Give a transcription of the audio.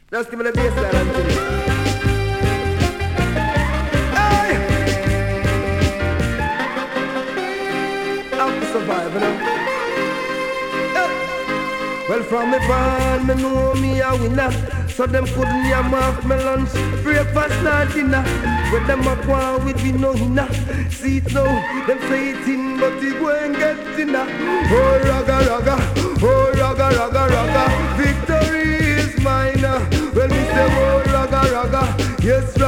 Just give me the baseline and kill it. Hey! I'm surviving now. Well, from me born, me know me a winner. So them couldn't yam off me lunch, breakfast nor dinner. When them a go with me no hinna. See it now, them say it in, but they go and get dinner. Oh raga raga, oh raga raga raga. Victory is mine. Well, me say oh raga raga, yes.